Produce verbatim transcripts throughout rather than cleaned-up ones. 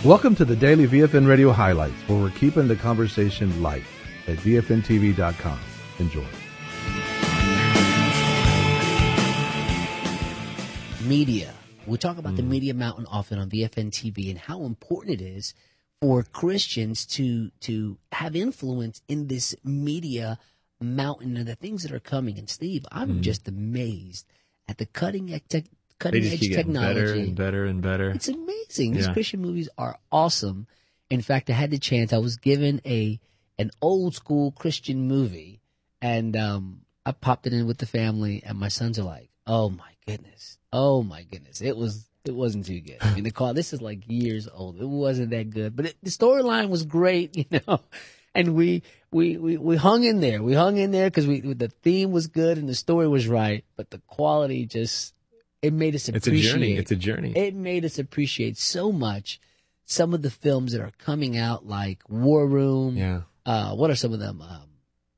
Welcome to the Daily V F N Radio Highlights, where we're keeping the conversation light at V F N T V dot com. Enjoy. Media. We talk about mm. the media mountain often on V F N T V and how important it is for Christians to to have influence in this media mountain and the things that are coming. And Steve, I'm mm. just amazed at the cutting edge, te- cutting they just edge keep technology. Better and better and better. It's amazing. These yeah. Christian movies are awesome. In fact, I had the chance. I was given a an old school Christian movie, and um, I popped it in with the family. And my sons are like, "Oh my goodness, oh my goodness!" It was. It wasn't too good. I mean, the call, this is like years old. It wasn't that good, but it, the storyline was great, you know, and we, we, we, we hung in there. We hung in there because we, the theme was good and the story was right, but the quality just, it made us appreciate. It's a journey. It's a journey. It made us appreciate so much some of the films that are coming out, like War Room. Yeah. Uh, what are some of them? Um,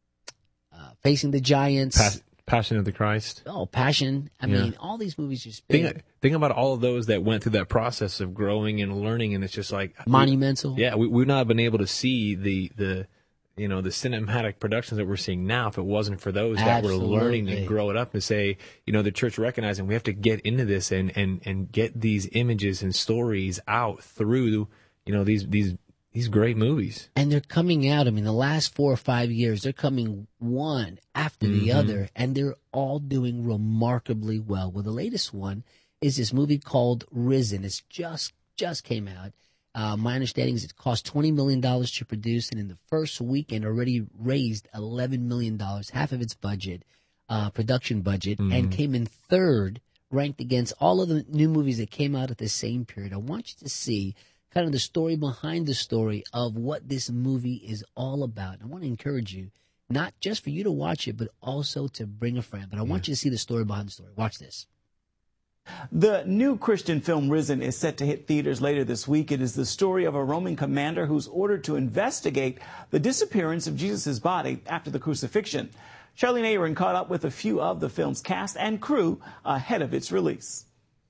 uh, Facing the Giants. Pas- Passion of the Christ. Oh, Passion. I yeah. mean, all these movies just big. Think, think about all of those that went through that process of growing and learning, and it's just like monumental. We, yeah, we, we've not been able to see the, the, you know, the cinematic productions that we're seeing now if it wasn't for those Absolutely. that were learning to grow it up and say, you know, the church recognizing we have to get into this and, and, and get these images and stories out through, you know, these these. These great movies. And they're coming out. I mean, the last four or five years, they're coming one after mm-hmm. the other, and they're all doing remarkably well. Well, the latest one is this movie called Risen. It's just just came out. Uh, my understanding is it cost twenty million dollars to produce, and in the first weekend already raised eleven million dollars, half of its budget, uh, production budget, mm-hmm. and came in third, ranked against all of the new movies that came out at the same period. I want you to see kind of the story behind the story of what this movie is all about. I want to encourage you, not just for you to watch it, but also to bring a friend. But I want yeah. you to see the story behind the story. Watch this. The new Christian film Risen is set to hit theaters later this week. It is the story of a Roman commander who's ordered to investigate the disappearance of Jesus' body after the crucifixion. Charlene Aaron caught up with a few of the film's cast and crew ahead of its release.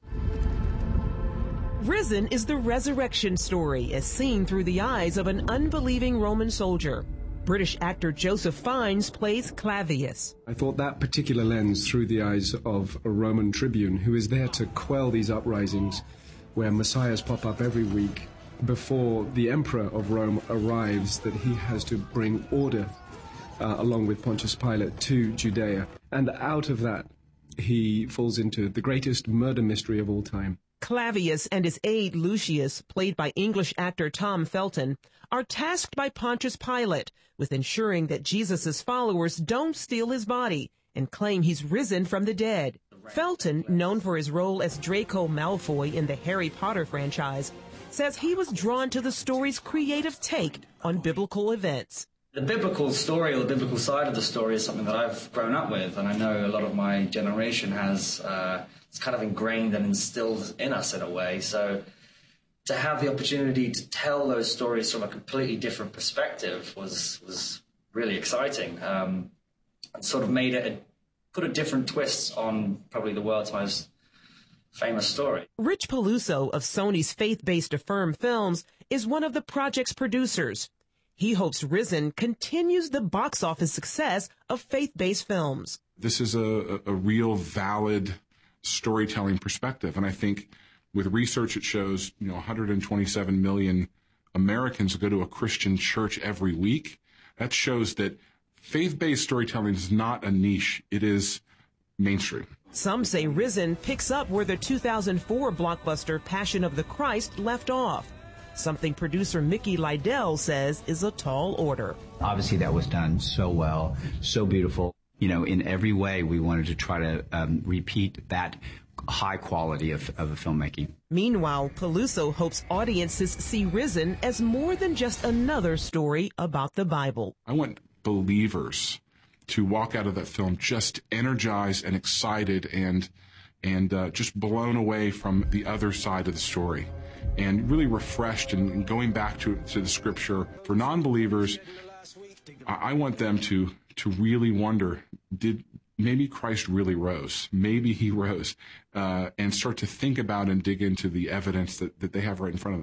Risen is the resurrection story as seen through the eyes of an unbelieving Roman soldier. British actor Joseph Fiennes plays Clavius. I thought that particular lens through the eyes of a Roman tribune who is there to quell these uprisings where messiahs pop up every week before the emperor of Rome arrives, that he has to bring order uh, along with Pontius Pilate to Judea. And out of that, he falls into the greatest murder mystery of all time. Clavius and his aide Lucius, played by English actor Tom Felton, are tasked by Pontius Pilate with ensuring that Jesus' followers don't steal his body and claim he's risen from the dead. Felton, known for his role as Draco Malfoy in the Harry Potter franchise, says he was drawn to the story's creative take on biblical events. The biblical story, or the biblical side of the story, is something that I've grown up with, and I know a lot of my generation has. Uh, it's kind of ingrained and instilled in us in a way. So to have the opportunity to tell those stories from a completely different perspective was was really exciting. Um, and sort of made it, a, put a different twist on probably the world's most famous story. Rich Peluso of Sony's faith-based Affirm Films is one of the project's producers. He hopes Risen continues the box office success of faith-based films. This is a, a real valid storytelling perspective. And I think with research, it shows, you know, one hundred twenty-seven million Americans go to a Christian church every week. That shows that faith-based storytelling is not a niche. It is mainstream. Some say Risen picks up where the two thousand four blockbuster Passion of the Christ left off, something producer Mickey Lydell says is a tall order. Obviously, that was done so well, so beautiful. You know, in every way, we wanted to try to um, repeat that high quality of, of filmmaking. Meanwhile, Peluso hopes audiences see Risen as more than just another story about the Bible. I want believers to walk out of that film just energized and excited and and uh, just blown away from the other side of the story, and really refreshed and, and going back to, to the scripture. For non-believers, I, I want them to to really wonder, did maybe Christ really rose? Maybe he rose, uh, and start to think about and dig into the evidence that, that they have right in front of them.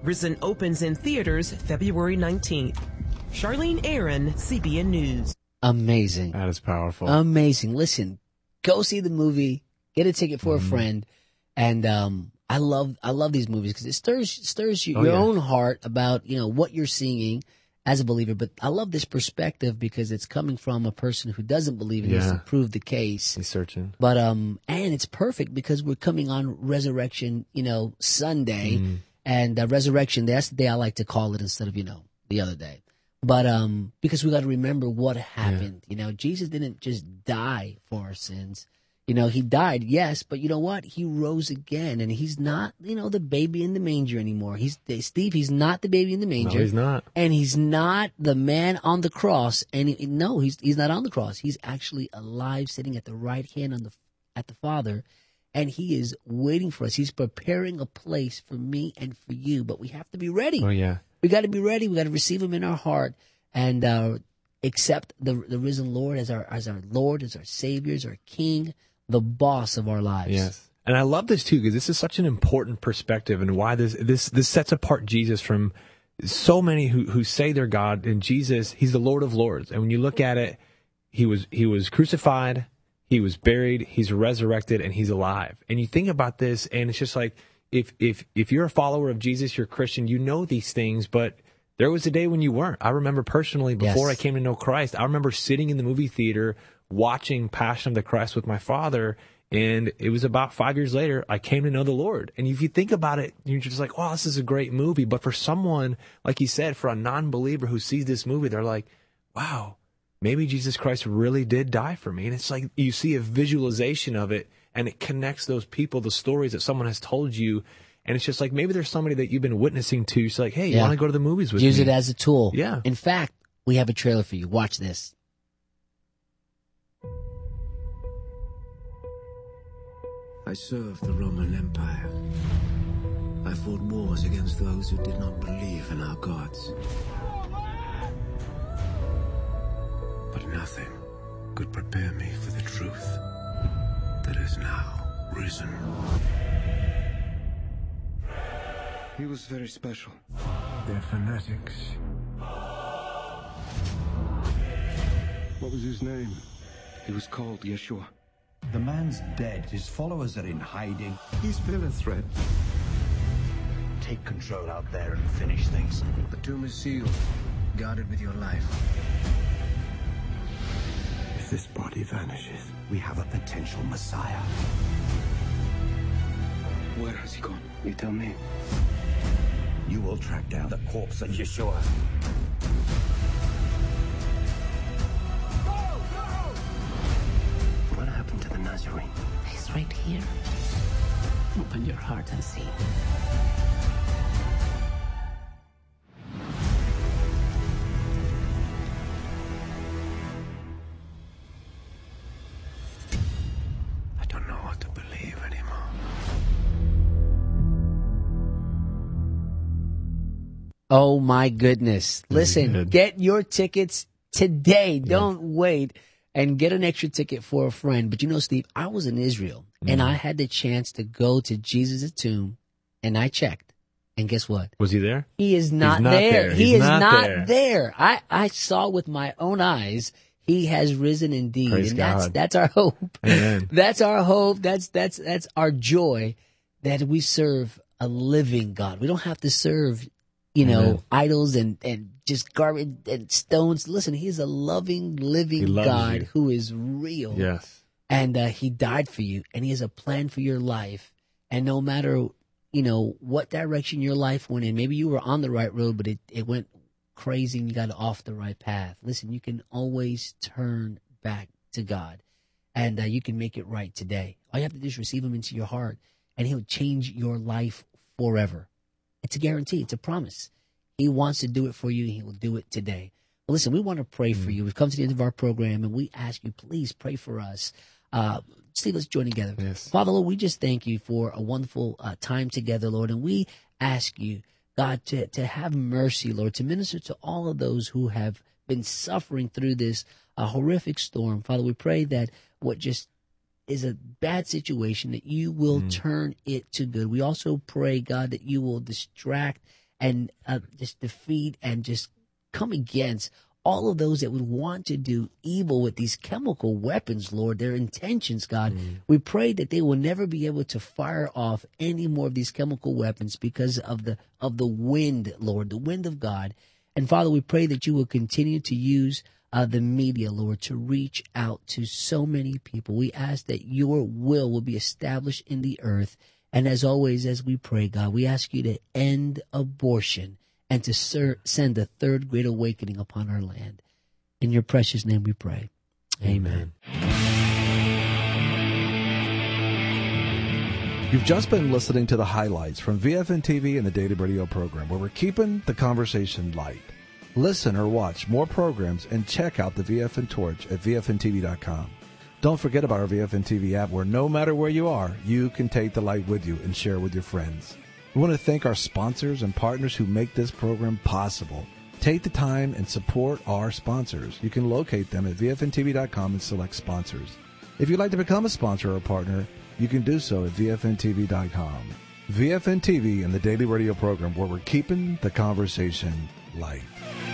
Risen opens in theaters February nineteenth. Charlene Aaron, C B N News. Amazing. That is powerful. Amazing. Listen, go see the movie, get a ticket for Mm-hmm. a friend, and um, I love I love these movies because it stirs stirs you, Oh, your yeah. own heart about you know what you're seeing as a believer. But I love this perspective because it's coming from a person who doesn't believe and Yeah. needs to prove the case. He's searching. But um, and it's perfect because we're coming on Resurrection, you know, Sunday, Mm. and uh, Resurrection. That's the day I like to call it instead of you know the other day. But um, because we got to remember what happened. You know, Jesus didn't just die for our sins. You know, he died, yes, but you know what? He rose again, and he's not, you know, the baby in the manger anymore. He's Steve. He's not the baby in the manger. No, he's not. And he's not the man on the cross. And he, no, he's he's not on the cross. He's actually alive, sitting at the right hand on the at the Father, and he is waiting for us. He's preparing a place for me and for you. But we have to be ready. Oh, yeah. We got to be ready. We got to receive him in our heart and uh, accept the the risen Lord as our as our Lord, as our Savior, as our King, the boss of our lives. Yes. And I love this too because this is such an important perspective and why this this this sets apart Jesus from so many who who say they're God. And Jesus, he's the Lord of Lords. And when you look at it, he was he was crucified, he was buried, he's resurrected, and he's alive. And you think about this, and it's just like if if if you're a follower of Jesus, you're a Christian, you know these things, but there was a day when you weren't. I remember personally, before Yes. I came to know Christ, I remember sitting in the movie theater watching Passion of the Christ with my father, and it was about five years later, I came to know the Lord. And if you think about it, you're just like, oh, this is a great movie. But for someone, like he said, for a non-believer who sees this movie, they're like, wow, maybe Jesus Christ really did die for me. And it's like you see a visualization of it, and it connects those people, the stories that someone has told you. And it's just like maybe there's somebody that you've been witnessing to. It's like, hey, you Yeah. want to go to the movies with Use me? it as a tool. Yeah. In fact, we have a trailer for you. Watch this. I served the Roman Empire. I fought wars against those who did not believe in our gods. But nothing could prepare me for the truth that is now risen. He was very special. They're fanatics. What was his name? He was called Yeshua. The man's dead. His followers are in hiding. He's been a threat. Take control out there and finish things. The tomb is sealed, guarded with your life. If this body vanishes, We have a potential Messiah. where has he gone? You tell me. You will track down the corpse of Yeshua. What happened to the Nazarene? He's right here. Open your heart and see. I don't know what to believe anymore. Oh my goodness. Listen, good. get your tickets today. Don't wait and get an extra ticket for a friend. But you know, Steve, I was in Israel and I had the chance to go to Jesus' tomb and I checked. And guess what? Was he there? He is not, not there. there. He He's is not not, there. there. I, I saw with my own eyes. He has risen indeed. Praise and that's God. that's our hope. Amen. That's our hope. That's that's that's our joy that we serve a living God. We don't have to serve, you know, Amen. idols and, and just garbage and stones. Listen, he's a loving, living He loves God you. who is real. Yes. And uh, he died for you, and he has a plan for your life. And no matter, you know, what direction your life went in, maybe you were on the right road, but it, it went crazy and you got off the right path. Listen, you can always turn back to God, and uh, you can make it right today. All you have to do is receive him into your heart, and he'll change your life forever. It's a guarantee. It's a promise. He wants to do it for you. He will do it today. Well, listen, we want to pray for you. We've come to the end of our program, and we ask you, please pray for us. Uh, Steve, let's join together. Yes. Father, Lord, we just thank you for a wonderful uh, time together, Lord, and we ask you, God, to, to have mercy, Lord, to minister to all of those who have been suffering through this uh, horrific storm. Father, we pray that what just is a bad situation, that you will Mm. turn it to good. We also pray, God, that you will distract and uh, just defeat and just come against all of those that would want to do evil with these chemical weapons, Lord, their intentions, God. Mm. We pray that they will never be able to fire off any more of these chemical weapons because of the of the wind, Lord, the wind of God. And Father, we pray that you will continue to use uh, the media, Lord, to reach out to so many people. We ask that your will will be established in the earth. And as always, as we pray, God, we ask you to end abortion and to ser- send a third great awakening upon our land. In your precious name we pray. Amen. You've just been listening to the highlights from V F N T V and the Daily Radio program, where we're keeping the conversation light. Listen or watch more programs and check out the V F N Torch at V F N T V dot com. Don't forget about our V F N T V app, where no matter where you are, you can take the light with you and share with your friends. We want to thank our sponsors and partners who make this program possible. Take the time and support our sponsors. You can locate them at V F N T V dot com and select sponsors. If you'd like to become a sponsor or a partner, you can do so at V F N T V dot com. V F N T V and the Daily Radio program, where we're keeping the conversation light.